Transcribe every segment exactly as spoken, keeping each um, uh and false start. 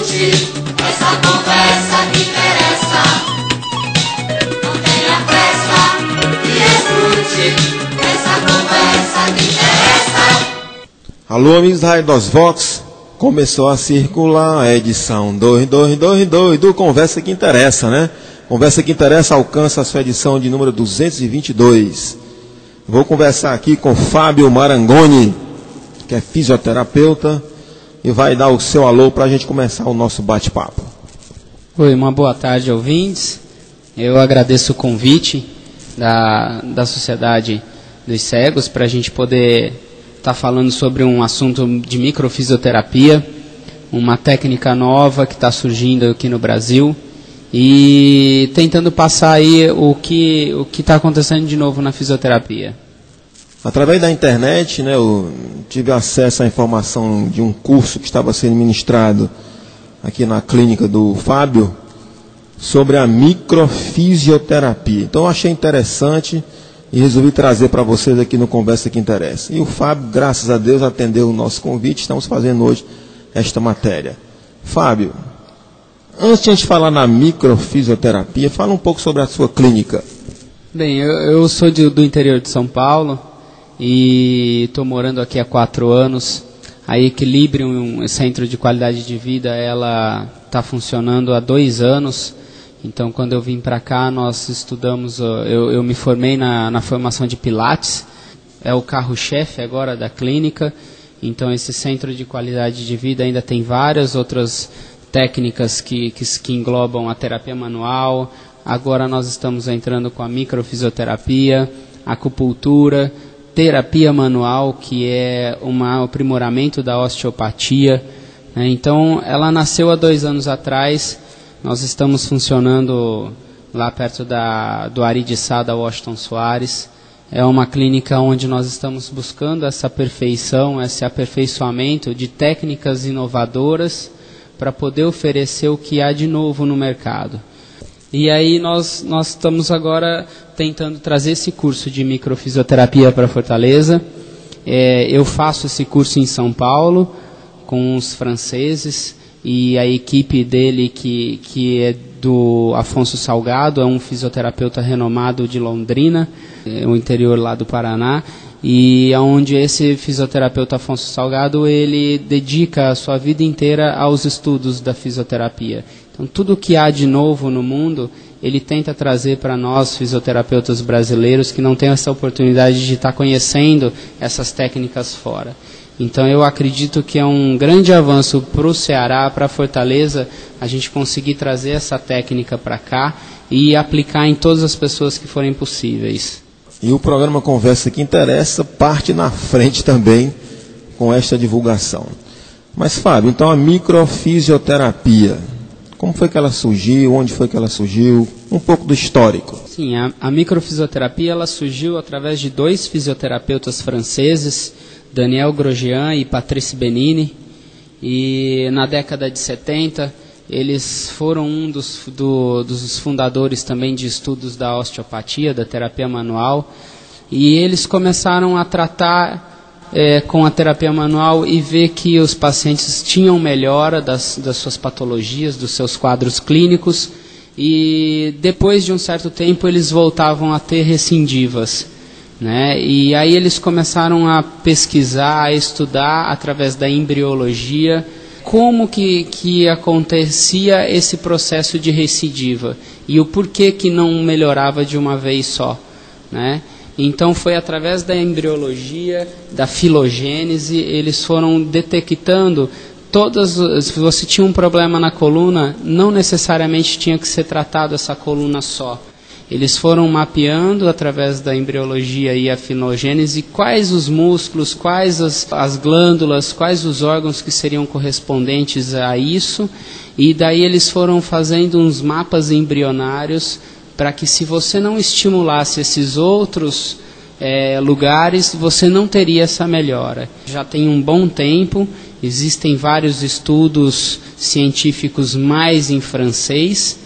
escute essa conversa que interessa. Não tenha pressa e escute essa conversa que interessa. Alô, amigos da Rádio dos Vox, começou a circular a edição dois dois dois dois do Conversa que Interessa, né? Conversa que Interessa alcança a sua edição de número duzentos e vinte e dois. Vou conversar aqui com Fábio Marangoni, que é fisioterapeuta, e vai dar o seu alô para a gente começar o nosso bate-papo. Oi, uma boa tarde, ouvintes. Eu agradeço o convite da, da Sociedade dos Cegos para a gente poder estar tá falando sobre um assunto de microfisioterapia, uma técnica nova que está surgindo aqui no Brasil, e tentando passar aí o que o que está acontecendo de novo na fisioterapia. Através da internet, né, eu tive acesso à informação de um curso que estava sendo ministrado aqui na clínica do Fábio sobre a microfisioterapia. Então eu achei interessante e resolvi trazer para vocês aqui no Conversa que Interessa. E o Fábio, graças a Deus, atendeu o nosso convite. Estamos fazendo hoje esta matéria. Fábio, antes de a gente falar na microfisioterapia, fala um pouco sobre a sua clínica. Bem, eu, eu sou de, do interior de São Paulo e estou morando aqui há quatro anos. A Equilibrium, um centro de qualidade de vida, ela está funcionando há dois anos. Então, quando eu vim para cá, nós estudamos, eu, eu me formei na, na formação de Pilates, é o carro-chefe agora da clínica. Então, esse centro de qualidade de vida ainda tem várias outras técnicas que, que, que englobam a terapia manual. Agora nós estamos entrando com a microfisioterapia, acupuntura, terapia manual, que é um aprimoramento da osteopatia. Né? Então, ela nasceu há dois anos atrás. Nós estamos funcionando lá perto da, do Aridiçá, da Washington Soares. É uma clínica onde nós estamos buscando essa perfeição, esse aperfeiçoamento de técnicas inovadoras para poder oferecer o que há de novo no mercado. E aí nós, nós estamos agora tentando trazer esse curso de microfisioterapia para Fortaleza. É, eu faço esse curso em São Paulo com os franceses e a equipe dele que, que é do Afonso Salgado, é um fisioterapeuta renomado de Londrina, é o interior lá do Paraná. E onde esse fisioterapeuta Afonso Salgado, ele dedica a sua vida inteira aos estudos da fisioterapia. Então, tudo que há de novo no mundo, ele tenta trazer para nós, fisioterapeutas brasileiros, que não têm essa oportunidade de estar conhecendo essas técnicas fora. Então, eu acredito que é um grande avanço para o Ceará, para Fortaleza, a gente conseguir trazer essa técnica para cá e aplicar em todas as pessoas que forem possíveis. E o programa Conversa que Interessa parte na frente também com esta divulgação. Mas, Fábio, então a microfisioterapia, como foi que ela surgiu, onde foi que ela surgiu, um pouco do histórico. Sim, a, a microfisioterapia ela surgiu através de dois fisioterapeutas franceses, Daniel Grosjean e Patrice Benini, e na década de setenta eles foram um dos, do, dos fundadores também de estudos da osteopatia, da terapia manual, e eles começaram a tratar é, com a terapia manual e ver que os pacientes tinham melhora das, das suas patologias, dos seus quadros clínicos, e depois de um certo tempo eles voltavam a ter recidivas. Né? E aí eles começaram a pesquisar, a estudar através da embriologia, como que, que acontecia esse processo de recidiva e o porquê que não melhorava de uma vez só, né? Então foi através da embriologia, da filogênese, eles foram detectando todas, se você tinha um problema na coluna, não necessariamente tinha que ser tratado essa coluna só. Eles foram mapeando através da embriologia e a filogênese quais os músculos, quais as, as glândulas, quais os órgãos que seriam correspondentes a isso, e daí eles foram fazendo uns mapas embrionários para que, se você não estimulasse esses outros é, lugares, você não teria essa melhora. Já tem um bom tempo, existem vários estudos científicos mais em francês,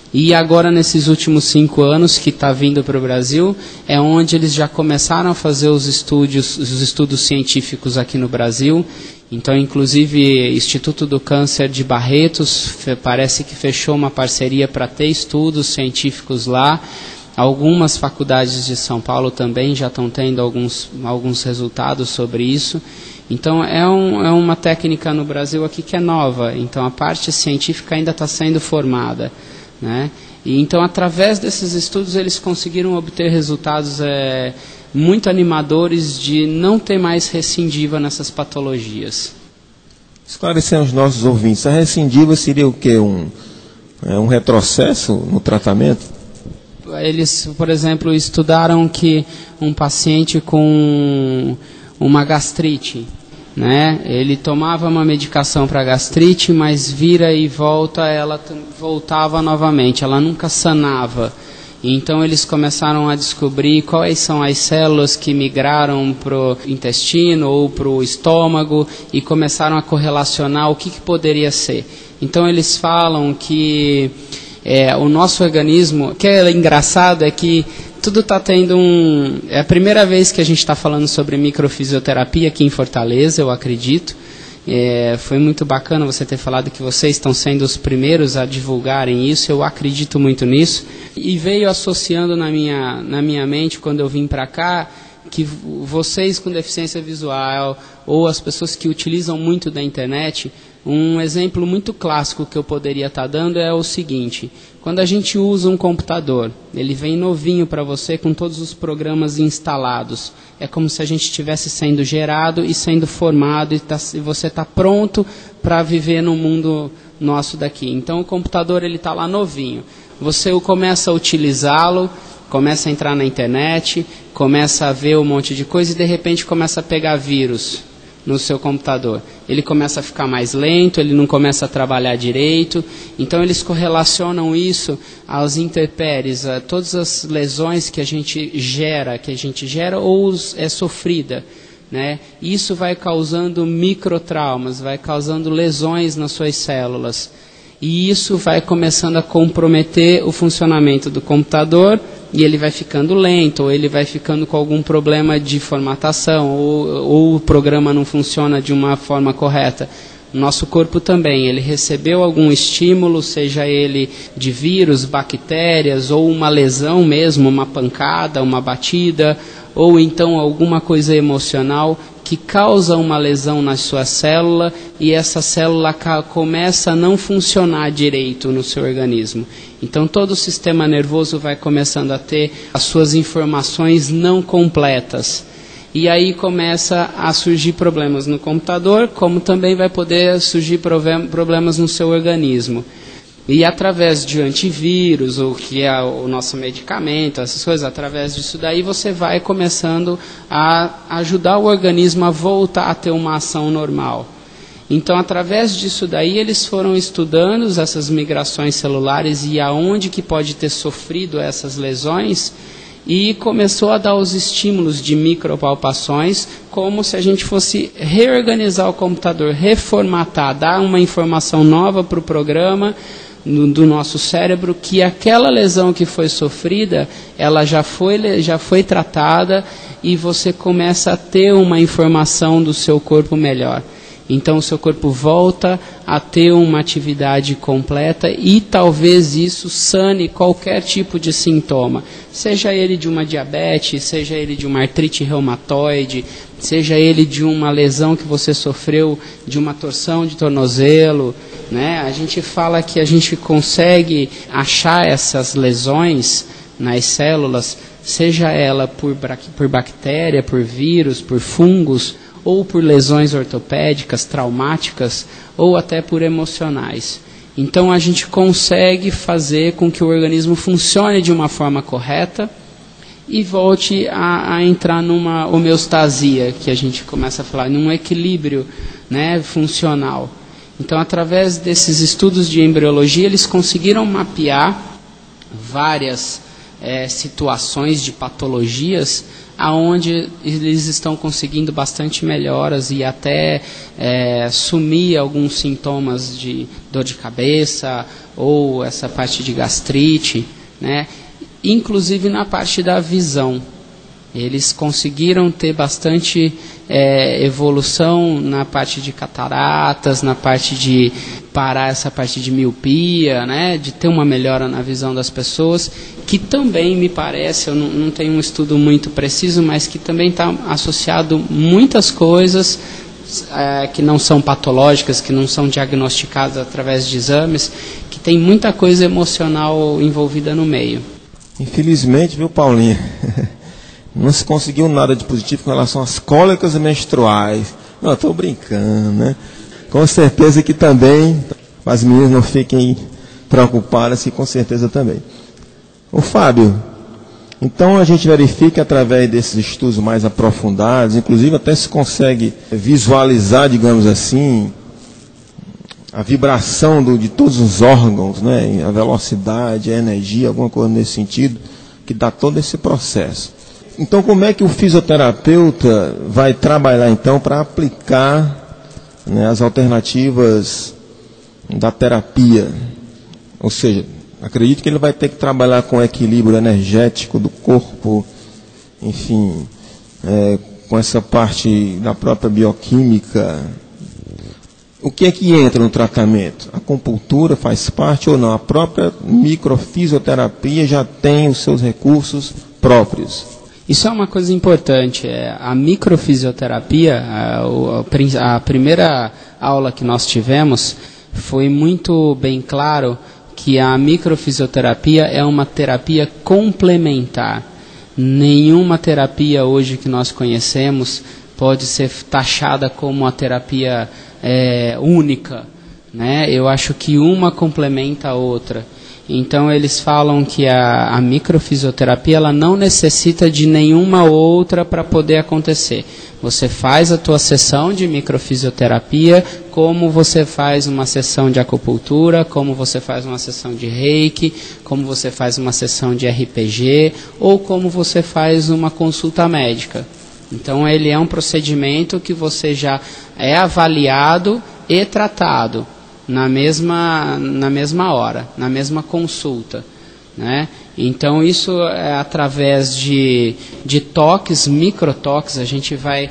E agora, nesses últimos cinco anos que está vindo para o Brasil, é onde eles já começaram a fazer os estudos, os estudos científicos aqui no Brasil. Então, inclusive, Instituto do Câncer de Barretos parece que fechou uma parceria para ter estudos científicos lá. Algumas faculdades de São Paulo também já estão tendo alguns, alguns resultados sobre isso. Então, é, um, é uma técnica no Brasil aqui que é nova. Então, a parte científica ainda está sendo formada, né? E, então, através desses estudos, eles conseguiram obter resultados é, muito animadores de não ter mais recidiva nessas patologias. Esclarecer aos nossos ouvintes, a recidiva seria o quê? Um, é, um retrocesso no tratamento? Eles, por exemplo, estudaram que um paciente com uma gastrite, né, ele tomava uma medicação para gastrite, mas vira e volta, ela voltava novamente, ela nunca sanava. Então eles começaram a descobrir quais são as células que migraram para o intestino ou para o estômago e começaram a correlacionar o que, que poderia ser. Então eles falam que É, o nosso organismo, o que é engraçado é que tudo está tendo um... É a primeira vez que a gente está falando sobre microfisioterapia aqui em Fortaleza, eu acredito. É, foi muito bacana você ter falado que vocês estão sendo os primeiros a divulgarem isso, eu acredito muito nisso. E veio associando na minha, na minha mente, quando eu vim para cá, que vocês com deficiência visual ou as pessoas que utilizam muito da internet, um exemplo muito clássico que eu poderia estar dando é o seguinte: quando a gente usa um computador, ele vem novinho para você com todos os programas instalados. É como se a gente estivesse sendo gerado e sendo formado e, tá, e você está pronto para viver no mundo nosso daqui. Então o computador ele está lá novinho. Você começa a utilizá-lo, começa a entrar na internet, começa a ver um monte de coisa e de repente começa a pegar vírus no seu computador. Ele começa a ficar mais lento, ele não começa a trabalhar direito. Então eles correlacionam isso às intempéries, a todas as lesões que a gente gera, que a gente gera ou é sofrida, né? Isso vai causando microtraumas, vai causando lesões nas suas células. E isso vai começando a comprometer o funcionamento do computador e ele vai ficando lento, ou ele vai ficando com algum problema de formatação, ou, ou o programa não funciona de uma forma correta. Nosso corpo também, ele recebeu algum estímulo, seja ele de vírus, bactérias, ou uma lesão mesmo, uma pancada, uma batida, ou então alguma coisa emocional que causa uma lesão na sua célula e essa célula começa a não funcionar direito no seu organismo. Então todo o sistema nervoso vai começando a ter as suas informações não completas. E aí começa a surgir problemas no computador, como também vai poder surgir problemas no seu organismo. E através de antivírus, ou que é o nosso medicamento, essas coisas, através disso daí você vai começando a ajudar o organismo a voltar a ter uma ação normal. Então, através disso daí, eles foram estudando essas migrações celulares e aonde que pode ter sofrido essas lesões, e começou a dar os estímulos de micropalpações, como se a gente fosse reorganizar o computador, reformatar, dar uma informação nova para o programa do nosso cérebro, que aquela lesão que foi sofrida, ela já foi, já foi tratada e você começa a ter uma informação do seu corpo melhor. Então o seu corpo volta a ter uma atividade completa e talvez isso sane qualquer tipo de sintoma, seja ele de uma diabetes, seja ele de uma artrite reumatoide, seja ele de uma lesão que você sofreu, de uma torção de tornozelo, né? A gente fala que a gente consegue achar essas lesões nas células, seja ela por, por bactéria, por vírus, por fungos, ou por lesões ortopédicas, traumáticas, ou até por emocionais. Então a gente consegue fazer com que o organismo funcione de uma forma correta e volte a, a entrar numa homeostasia, que a gente começa a falar, num equilíbrio, né, funcional. Então, através desses estudos de embriologia, eles conseguiram mapear várias é, situações de patologias aonde eles estão conseguindo bastante melhoras e até é, sumir alguns sintomas de dor de cabeça ou essa parte de gastrite, né? Inclusive na parte da visão. Eles conseguiram ter bastante é, evolução na parte de cataratas, na parte de parar essa parte de miopia, né, de ter uma melhora na visão das pessoas, que também me parece, eu não, não tenho um estudo muito preciso, mas que também está associado muitas coisas é, que não são patológicas, que não são diagnosticadas através de exames, que tem muita coisa emocional envolvida no meio. Infelizmente, viu, Paulinha? Não se conseguiu nada de positivo com relação às cólicas menstruais. Não, estou brincando, né? Com certeza que também, as meninas não fiquem preocupadas, que com certeza também. Ô Fábio, então a gente verifica através desses estudos mais aprofundados, inclusive até se consegue visualizar, digamos assim, a vibração do, de todos os órgãos, né? A velocidade, a energia, alguma coisa nesse sentido, que dá todo esse processo. Então, como é que o fisioterapeuta vai trabalhar, então, para aplicar, né, as alternativas da terapia? Ou seja, acredito que ele vai ter que trabalhar com o equilíbrio energético do corpo, enfim, é, com essa parte da própria bioquímica. O que é que entra no tratamento? A acupuntura faz parte ou não? A própria microfisioterapia já tem os seus recursos próprios. Isso é uma coisa importante. A microfisioterapia, a, a primeira aula que nós tivemos, foi muito bem claro que a microfisioterapia é uma terapia complementar. Nenhuma terapia hoje que nós conhecemos pode ser taxada como uma terapia é, única, né? Eu acho que uma complementa a outra. Então eles falam que a, a microfisioterapia ela não necessita de nenhuma outra para poder acontecer. Você faz a tua sessão de microfisioterapia como você faz uma sessão de acupuntura, como você faz uma sessão de reiki, como você faz uma sessão de R P G ou como você faz uma consulta médica. Então ele é um procedimento que você já é avaliado e tratado na mesma, na mesma hora, na mesma consulta, né? Então isso é através de, de toques, microtoques, a gente vai,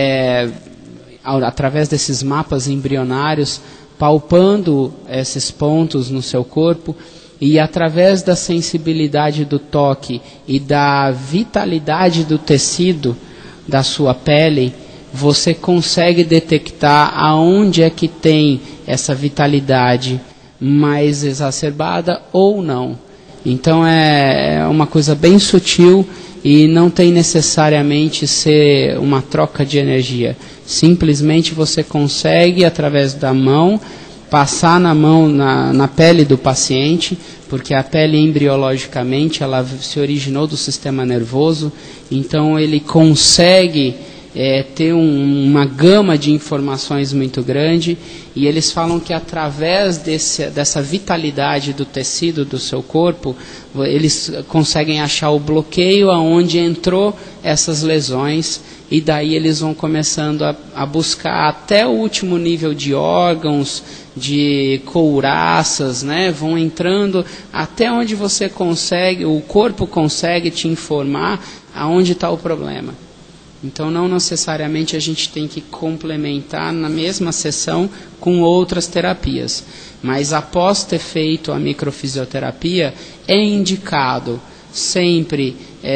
é, através desses mapas embrionários, palpando esses pontos no seu corpo, e através da sensibilidade do toque e da vitalidade do tecido da sua pele, você consegue detectar aonde é que tem essa vitalidade mais exacerbada ou não. Então é uma coisa bem sutil e não tem necessariamente ser uma troca de energia. Simplesmente você consegue, através da mão, passar na mão, na, na pele do paciente, porque a pele embriologicamente ela se originou do sistema nervoso, então ele consegue É, ter um, uma gama de informações muito grande, e eles falam que através desse, dessa vitalidade do tecido do seu corpo, eles conseguem achar o bloqueio aonde entrou essas lesões, e daí eles vão começando a, a buscar até o último nível de órgãos, de couraças, né? Vão entrando até onde você consegue, o corpo consegue te informar aonde está o problema. Então, não necessariamente a gente tem que complementar na mesma sessão com outras terapias. Mas, após ter feito a microfisioterapia, é indicado sempre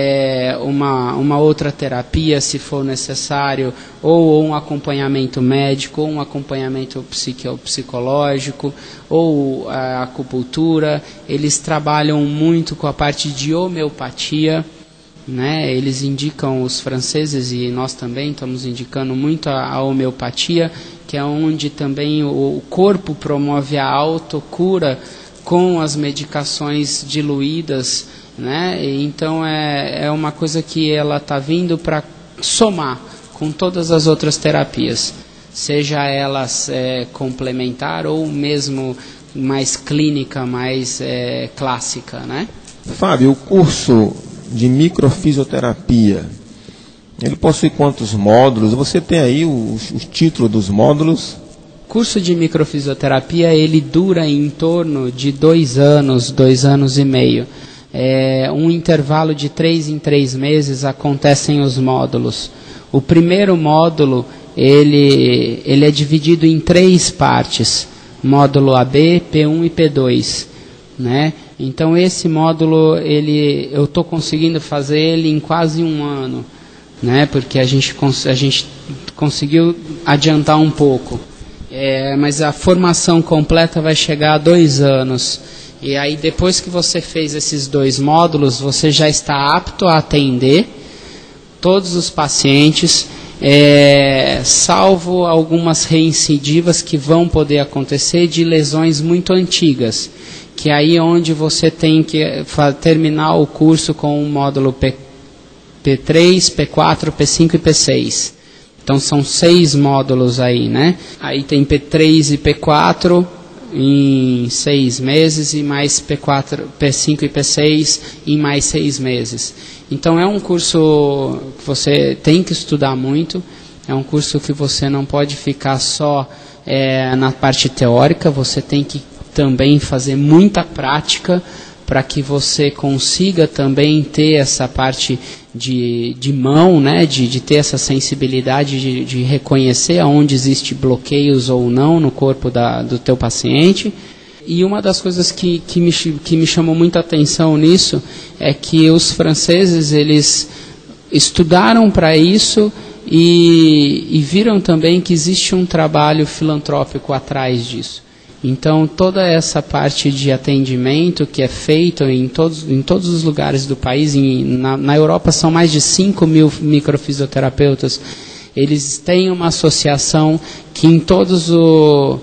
é, uma, uma outra terapia, se for necessário, ou, ou um acompanhamento médico, ou um acompanhamento psico, psicológico, ou a acupuntura. Eles trabalham muito com a parte de homeopatia, né? Eles indicam, os franceses, e nós também estamos indicando muito a, a homeopatia, que é onde também o, o corpo promove a autocura com as medicações diluídas, né? Então é, é uma coisa que ela está vindo para somar com todas as outras terapias, seja elas é, complementar ou mesmo mais clínica, mais é, clássica, né? Fábio, o curso de microfisioterapia, Ele possui quantos módulos? Você tem aí o, o título dos módulos? O curso de microfisioterapia, ele dura em torno de dois anos, dois anos e meio. É, um intervalo de três em três meses acontecem os módulos. O primeiro módulo, ele, ele é dividido em três partes. Módulo A B, P um e P dois. Né? Então esse módulo, ele, eu estou conseguindo fazer ele em quase um ano. Né? Porque a gente, a gente conseguiu adiantar um pouco. É, mas a formação completa vai chegar a dois anos. E aí, depois que você fez esses dois módulos, você já está apto a atender todos os pacientes, é, salvo algumas reincidivas que vão poder acontecer de lesões muito antigas, que é aí onde você tem que terminar o curso com o módulo P, P3, P quatro, P cinco e P seis. Então são seis módulos aí, né? Aí tem P três e P quatro em seis meses e mais P quatro, P cinco e P seis em mais seis meses. Então é um curso que você tem que estudar muito, é um curso que você não pode ficar só é, na parte teórica, você tem que também fazer muita prática para que você consiga também ter essa parte de, de mão, né, de, de ter essa sensibilidade de, de reconhecer aonde existe bloqueios ou não no corpo da, do teu paciente. E uma das coisas que, que, me, que me chamou muita atenção nisso é que os franceses, eles estudaram para isso e, e viram também que existe um trabalho filantrópico atrás disso. Então, toda essa parte de atendimento que é feito em todos, em todos os lugares do país, em, na, na Europa são mais de cinco mil microfisioterapeutas, eles têm uma associação que em todos, o,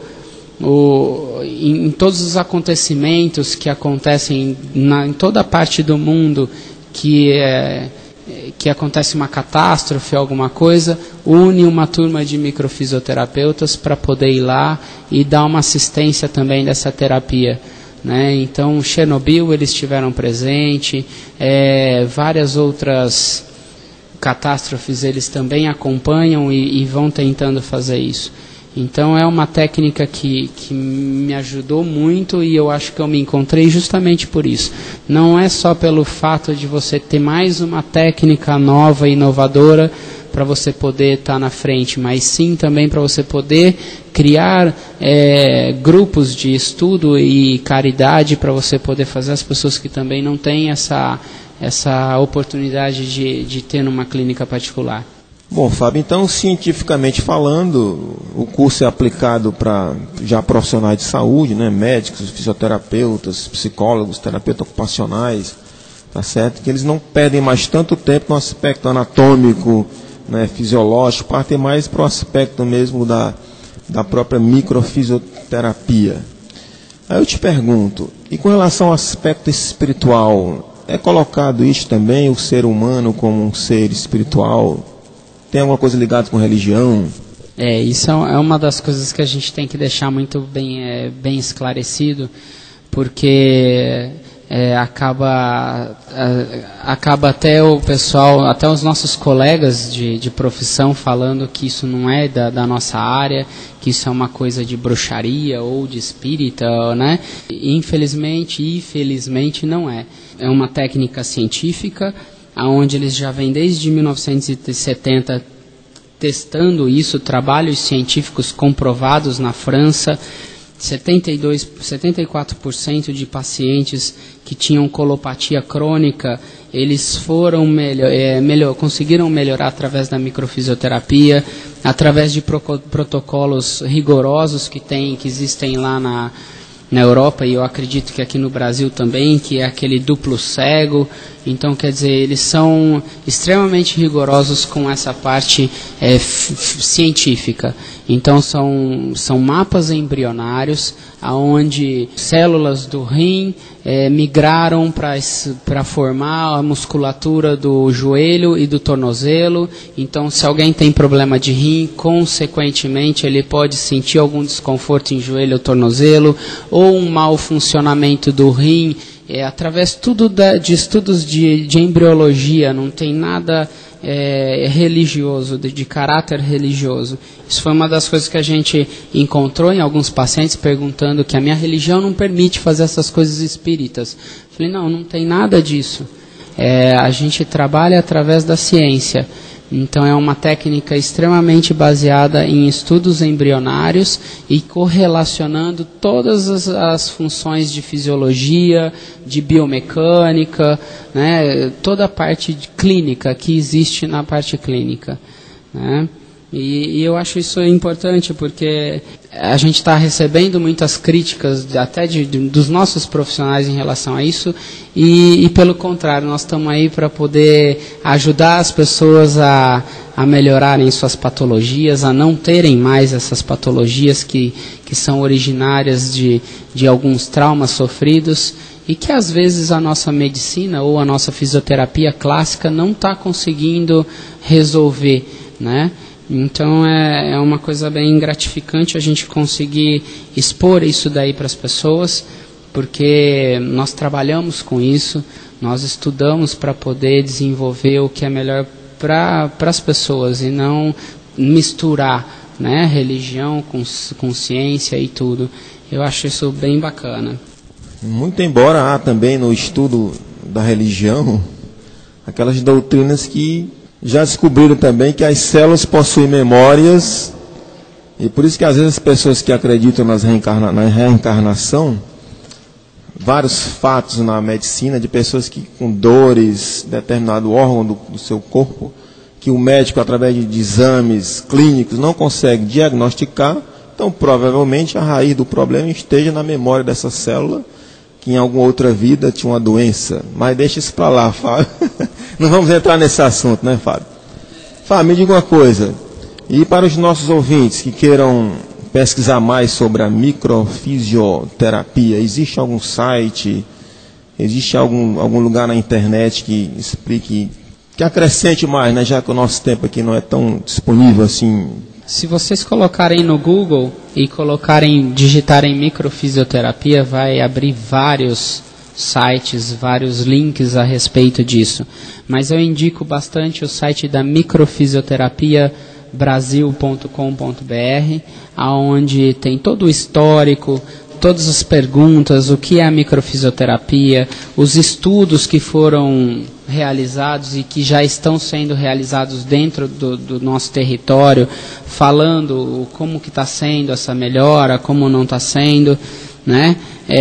o, em, em todos os acontecimentos que acontecem na, em toda a parte do mundo, que é... que acontece uma catástrofe, alguma coisa, une uma turma de microfisioterapeutas para poder ir lá e dar uma assistência também dessa terapia. Né? Então, Chernobyl eles estiveram presente, é, várias outras catástrofes eles também acompanham e, e vão tentando fazer isso. Então é uma técnica que, que me ajudou muito e eu acho que eu me encontrei justamente por isso. Não é só pelo fato de você ter mais uma técnica nova e inovadora para você poder estar na frente, mas sim também para você poder criar é, grupos de estudo e caridade para você poder fazer as pessoas que também não têm essa, essa oportunidade de, de ter numa clínica particular. Bom, Fábio, então, cientificamente falando, o curso é aplicado para já profissionais de saúde, né, médicos, fisioterapeutas, psicólogos, terapeutas ocupacionais, tá certo? Que eles não perdem mais tanto tempo no aspecto anatômico, né, fisiológico, partem mais para o aspecto mesmo da, da própria microfisioterapia. Aí eu te pergunto, e com relação ao aspecto espiritual, é colocado isso também, o ser humano como um ser espiritual? Tem alguma coisa ligada com religião? É, isso é uma das coisas que a gente tem que deixar muito bem, é, bem esclarecido, porque é, acaba, é, acaba até o pessoal, até os nossos colegas de, de profissão falando que isso não é da, da nossa área, que isso é uma coisa de bruxaria ou de espírita, né? Infelizmente e felizmente não é. É uma técnica científica, onde eles já vêm desde mil novecentos e setenta testando isso, trabalhos científicos comprovados na França. setenta e dois, setenta e quatro por cento de pacientes que tinham colopatia crônica, eles foram melhor, é, melhor, conseguiram melhorar através da microfisioterapia, através de pro, protocolos rigorosos que, tem, que existem lá na na Europa, e eu acredito que aqui no Brasil também, que é aquele duplo cego. Então, quer dizer, eles são extremamente rigorosos com essa parte é, f- f- científica. Então, são, são mapas embrionários, onde células do rim é, migraram para formar a musculatura do joelho e do tornozelo. Então, se alguém tem problema de rim, consequentemente, ele pode sentir algum desconforto em joelho ou tornozelo, ou um mau funcionamento do rim, é, através tudo da, de estudos de, de embriologia, não tem nada é, religioso, de, de caráter religioso. Isso foi uma das coisas que a gente encontrou em alguns pacientes perguntando que a minha religião não permite fazer essas coisas espíritas. Falei, não, não tem nada disso. É, a gente trabalha através da ciência. Então é uma técnica extremamente baseada em estudos embrionários e correlacionando todas as, as funções de fisiologia, de biomecânica, né, toda a parte de clínica que existe na parte clínica, né? E, e eu acho isso importante porque a gente está recebendo muitas críticas de, até de, de, dos nossos profissionais em relação a isso e, e pelo contrário, nós estamos aí para poder ajudar as pessoas a, a melhorarem suas patologias, a não terem mais essas patologias que, que são originárias de, de alguns traumas sofridos e que às vezes a nossa medicina ou a nossa fisioterapia clássica não está conseguindo resolver, né? Então é, é uma coisa bem gratificante a gente conseguir expor isso daí para as pessoas, porque nós trabalhamos com isso, nós estudamos para poder desenvolver o que é melhor para as pessoas e não misturar, né, religião com, com ciência e tudo. Eu acho isso bem bacana. Muito embora há também no estudo da religião aquelas doutrinas que já descobriram também que as células possuem memórias, e por isso que às vezes as pessoas que acreditam nas reencarna, na reencarnação, vários fatos na medicina de pessoas que com dores, determinado órgão do, do seu corpo, que o médico através de, de exames clínicos não consegue diagnosticar, então provavelmente a raiz do problema esteja na memória dessa célula, que em alguma outra vida tinha uma doença. Mas deixa isso para lá, Fábio. Não vamos entrar nesse assunto, né, Fábio? Fábio, me diga uma coisa. E para os nossos ouvintes que queiram pesquisar mais sobre a microfisioterapia, existe algum site, existe algum, algum lugar na internet que explique, que acrescente mais, né, já que o nosso tempo aqui não é tão disponível assim? Se vocês colocarem no Google e colocarem, digitarem microfisioterapia, vai abrir vários sites, vários links a respeito disso. Mas eu indico bastante o site da microfisioterapia brasil ponto com ponto b r, onde tem todo o histórico, todas as perguntas, o que é a microfisioterapia, os estudos que foram realizados e que já estão sendo realizados dentro do, do nosso território, falando como que está sendo essa melhora, como não está sendo, né?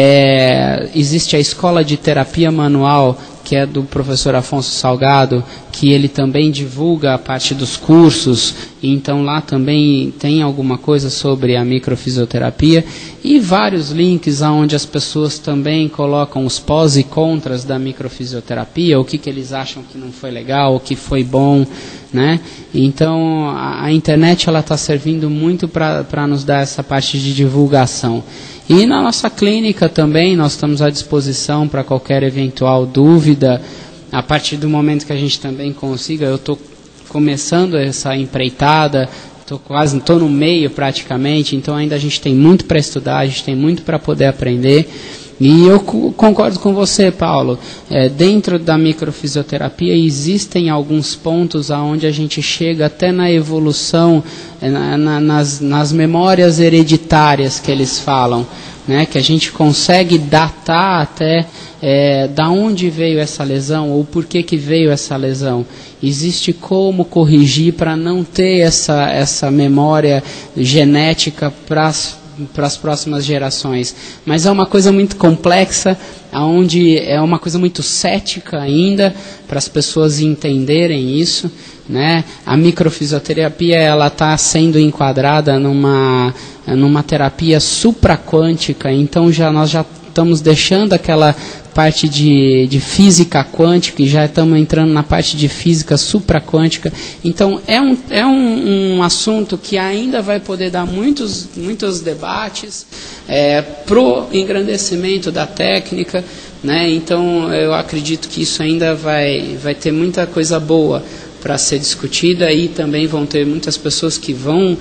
É, existe a Escola de Terapia Manual, que é do professor Afonso Salgado, que ele também divulga a parte dos cursos, então lá também tem alguma coisa sobre a microfisioterapia, e vários links onde as pessoas também colocam os pós e contras da microfisioterapia, o que, que eles acham que não foi legal, o que foi bom, né? Então a, a internet ela está servindo muito para nos dar essa parte de divulgação. E na nossa clínica também, nós estamos à disposição para qualquer eventual dúvida. A partir do momento que a gente também consiga, eu estou começando essa empreitada, estou quase, estou no meio praticamente, então ainda a gente tem muito para estudar, a gente tem muito para poder aprender. E eu concordo com você, Paulo. É, dentro da microfisioterapia existem alguns pontos aonde a gente chega até na evolução, na, na, nas, nas memórias hereditárias que eles falam, né? Que a gente consegue datar até é, da onde veio essa lesão ou por que, que veio essa lesão. Existe como corrigir para não ter essa, essa memória genética para as para as próximas gerações, mas é uma coisa muito complexa, onde é uma coisa muito cética ainda para as pessoas entenderem isso, né? A microfisioterapia ela está sendo enquadrada numa numa terapia supraquântica, então já nós já estamos deixando aquela parte de, de física quântica e já estamos entrando na parte de física supraquântica. Então é, um, é um, um assunto que ainda vai poder dar muitos, muitos debates é, para o engrandecimento da técnica, né? Então eu acredito que isso ainda vai, vai ter muita coisa boa para ser discutida e também vão ter muitas pessoas que vão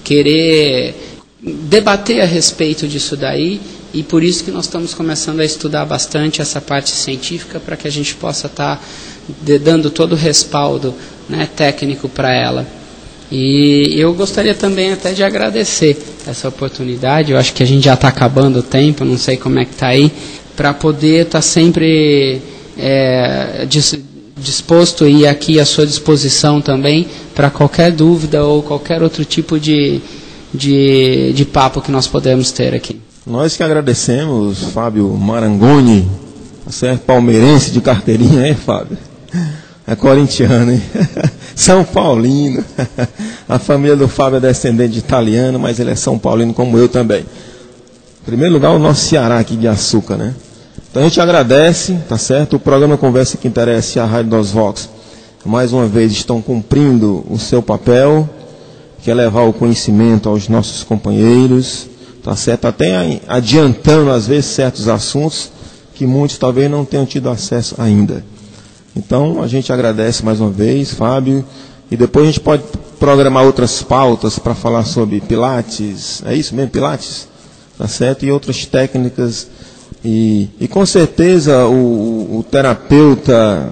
querer debater a respeito disso daí. E por isso que nós estamos começando a estudar bastante essa parte científica para que a gente possa estar tá dando todo o respaldo né, técnico para ela. E eu gostaria também até de agradecer essa oportunidade. Eu acho que a gente já está acabando o tempo, não sei como é que está aí, para poder estar tá sempre é, dis, disposto e aqui à sua disposição também para qualquer dúvida ou qualquer outro tipo de, de, de papo que nós podemos ter aqui. Nós que agradecemos, Fábio Marangoni, certo? Palmeirense de carteirinha, hein, Fábio? É corintiano, hein? São Paulino. A família do Fábio é descendente de italiano, mas ele é São Paulino como eu também. Em primeiro lugar, o nosso Ceará aqui de açúcar, né? Então a gente agradece, tá certo? O programa Conversa que Interessa e a Rádio DOSVox, mais uma vez, estão cumprindo o seu papel, que é levar o conhecimento aos nossos companheiros, tá certo? Até adiantando, às vezes, certos assuntos que muitos talvez não tenham tido acesso ainda. Então, a gente agradece mais uma vez, Fábio, e depois a gente pode programar outras pautas para falar sobre Pilates, é isso mesmo, Pilates? Tá certo? E outras técnicas, e, e com certeza o, o terapeuta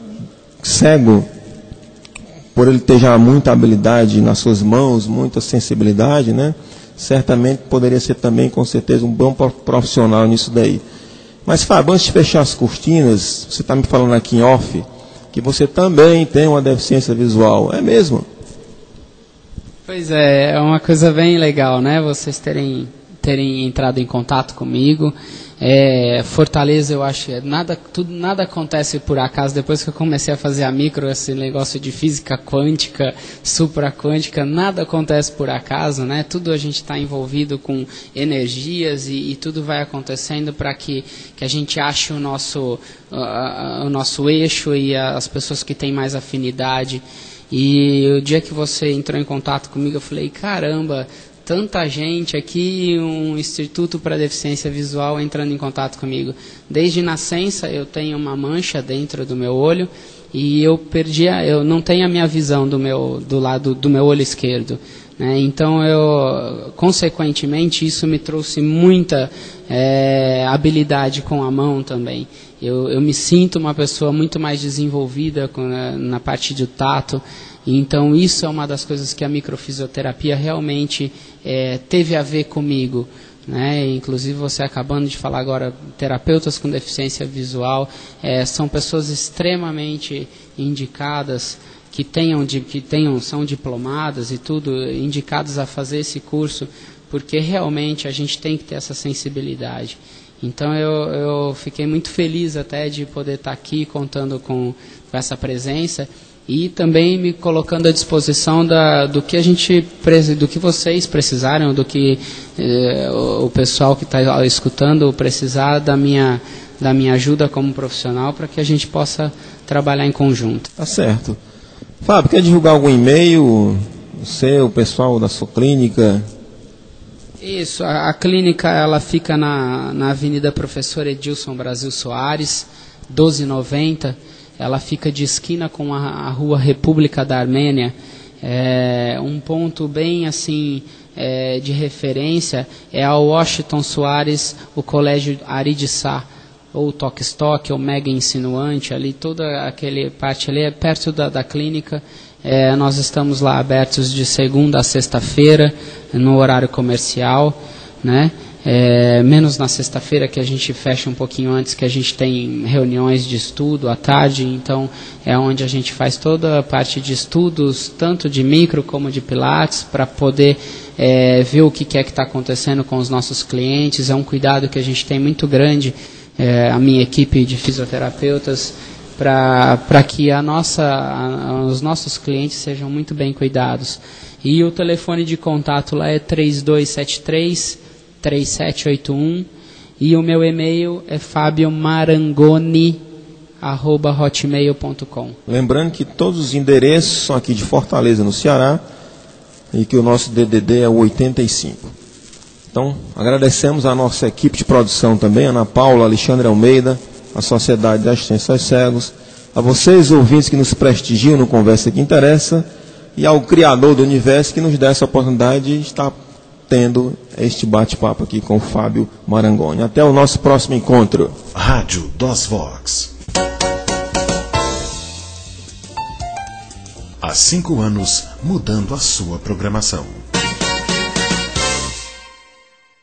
cego, por ele ter já muita habilidade nas suas mãos, muita sensibilidade, né? Certamente poderia ser também, com certeza, um bom profissional nisso daí. Mas, Fábio, antes de fechar as cortinas, você está me falando aqui em off que você também tem uma deficiência visual, é mesmo? Pois é, é uma coisa bem legal, né? Vocês terem, terem entrado em contato comigo. É, Fortaleza, eu acho que nada, tudo, nada acontece por acaso. Depois que eu comecei a fazer a micro, esse negócio de física quântica, supraquântica, nada acontece por acaso, né? Tudo a gente está envolvido com energias e, e tudo vai acontecendo para que, que a gente ache o nosso, uh, o nosso eixo e as pessoas que têm mais afinidade. E o dia que você entrou em contato comigo, eu falei, caramba, tanta gente aqui, um Instituto para Deficiência Visual entrando em contato comigo. Desde nascença eu tenho uma mancha dentro do meu olho e eu perdi, a, eu não tenho a minha visão do meu, do lado do meu olho esquerdo, né? Então eu, consequentemente, isso me trouxe muita é, habilidade com a mão também. Eu, eu me sinto uma pessoa muito mais desenvolvida com, na, na parte do tato. Então isso é uma das coisas que a microfisioterapia realmente é, teve a ver comigo, né? Inclusive você acabando de falar agora, terapeutas com deficiência visual é, são pessoas extremamente indicadas, que tenham, que tenham, são diplomadas e tudo, indicadas a fazer esse curso, porque realmente a gente tem que ter essa sensibilidade. Então eu, eu fiquei muito feliz até de poder estar aqui contando com, com essa presença e também me colocando à disposição da, do que a gente, do que vocês precisarem, do que eh, o pessoal que está escutando precisar da minha, da minha ajuda como profissional para que a gente possa trabalhar em conjunto. Tá certo. Fábio, quer divulgar algum e-mail? Você, o pessoal da sua clínica? Isso, a, a clínica ela fica na, na Avenida Professor Edilson Brasil Soares, doze noventa. Ela fica de esquina com a, a Rua República da Armênia. É, um ponto bem assim é, de referência é ao Washington Soares, o Colégio Ari de Sá, ou Toque-Stock, ou Mega Insinuante, ali toda aquela parte ali é perto da, da clínica. É, nós estamos lá abertos de segunda a sexta-feira, no horário comercial, né? É, menos na sexta-feira, que a gente fecha um pouquinho antes, que a gente tem reuniões de estudo à tarde, então é onde a gente faz toda a parte de estudos, tanto de micro como de pilates, para poder é, ver o que é que está acontecendo com os nossos clientes. É um cuidado que a gente tem muito grande, é, a minha equipe de fisioterapeutas, para que a nossa, a, os nossos clientes sejam muito bem cuidados. E o telefone de contato lá é três dois sete três, três sete oito um e o meu e-mail é fabio marangoni arroba hotmail ponto com. Lembrando que todos os endereços são aqui de Fortaleza, no Ceará, e que o nosso D D D é o oitenta e cinco. Então, agradecemos a nossa equipe de produção também, Ana Paula, Alexandre Almeida, a Sociedade de Assistência aos Cegos, a vocês ouvintes que nos prestigiam no Conversa que Interessa, e ao Criador do Universo que nos dá essa oportunidade de estar tendo este bate-papo aqui com o Fábio Marangoni. Até o nosso próximo encontro. Rádio DOSVox. Há cinco anos, mudando a sua programação.